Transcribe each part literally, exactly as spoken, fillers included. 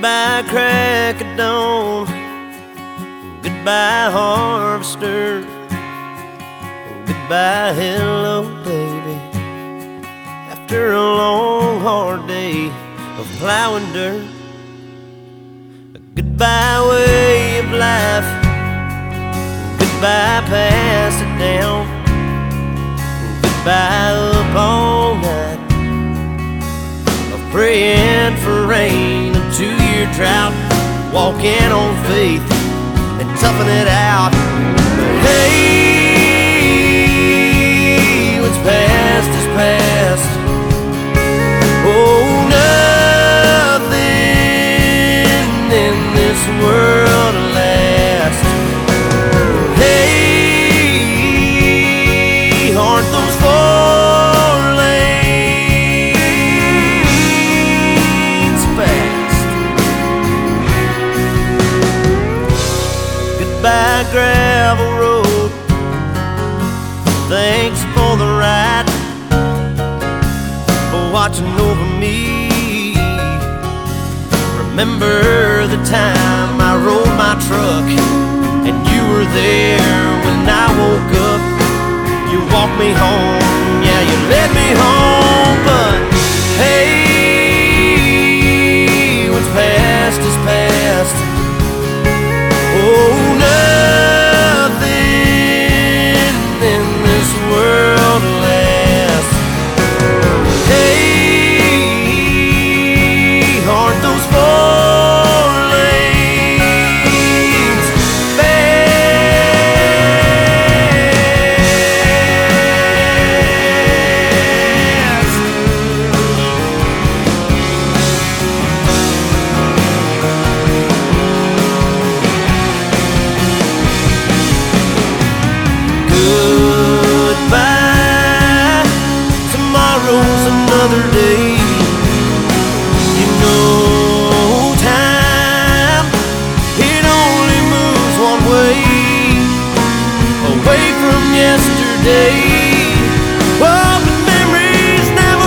Goodbye, crack of dawn. Goodbye, harvester. Goodbye, hello, baby. After a long, hard day of plowing dirt. Goodbye, way of life. Goodbye, pass it down. Goodbye, up all night of praying for rain, a two-year drought, walking on faith and toughing it out. But hey, what's past is past. Oh, nothing in this world lasts. Hey, aren't those four lanes fast? Goodbye, gravel road. Thanks for the ride, for watching over me. Remember the time I rode my truck and you were there when I woke up. You walked me home, yeah, you led me home. But hey, what's past is past. Oh, nothing in this world lasts. Hey, aren't those four lanes fast? Goodbye, tomorrow's another day. You know time, it only moves one way, away from yesterday. Oh, but memories never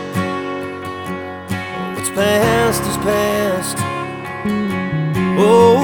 fade. What's past is past. Oh,